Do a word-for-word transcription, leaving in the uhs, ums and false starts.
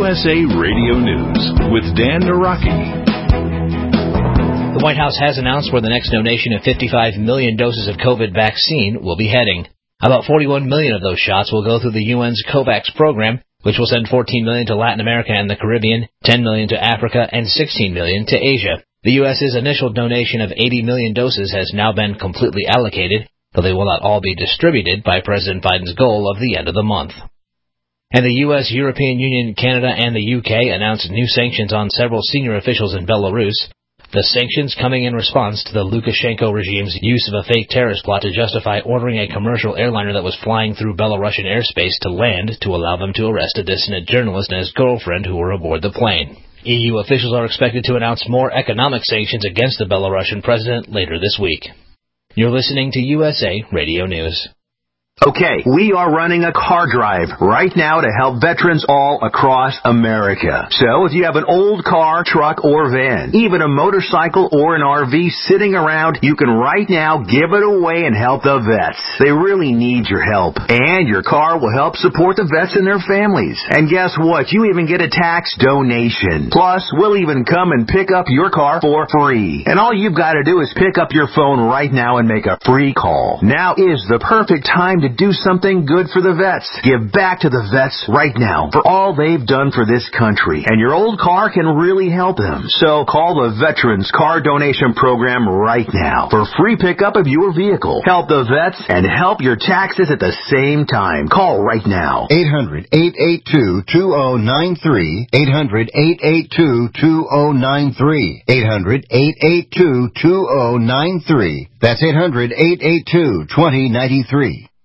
S A Radio News with Dan Naraki. The White House has announced where the next donation of fifty-five million doses of COVID vaccine will be heading. About forty-one million of those shots will go through the U N's COVAX program, which will send fourteen million to Latin America and the Caribbean, ten million to Africa, and sixteen million to Asia. The U S's initial donation of eighty million doses has now been completely allocated, though they will not all be distributed by President Biden's goal of the end of the month. And the U S, European Union, Canada, and the U K announced new sanctions on several senior officials in Belarus. The sanctions coming in response to the Lukashenko regime's use of a fake terrorist plot to justify ordering a commercial airliner that was flying through Belarusian airspace to land to allow them to arrest a dissident journalist and his girlfriend who were aboard the plane. E U officials are expected to announce more economic sanctions against the Belarusian president later this week. You're listening to U S A Radio News. Okay, we are running a car drive right now to help veterans all across America. So if you have an old car, truck, or van, even a motorcycle or an R V sitting around, you can right now give it away and help the vets. They really need your help. And your car will help support the vets and their families. And guess what? You even get a tax donation. Plus, we'll even come and pick up your car for free. And all you've got to do is pick up your phone right now and make a free call. Now is the perfect time to to do something good for the vets. Give back to the vets right now for all they've done for this country. And your old car can really help them. So call the Veterans Car Donation Program right now for free pickup of your vehicle. Help the vets and help your taxes at the same time. Call right now. eight hundred, eight eight two, two oh nine three. eight hundred, eight eight two, two oh nine three. eight hundred, eight eight two, two oh nine three. That's eight hundred, eight eight two, two oh nine three.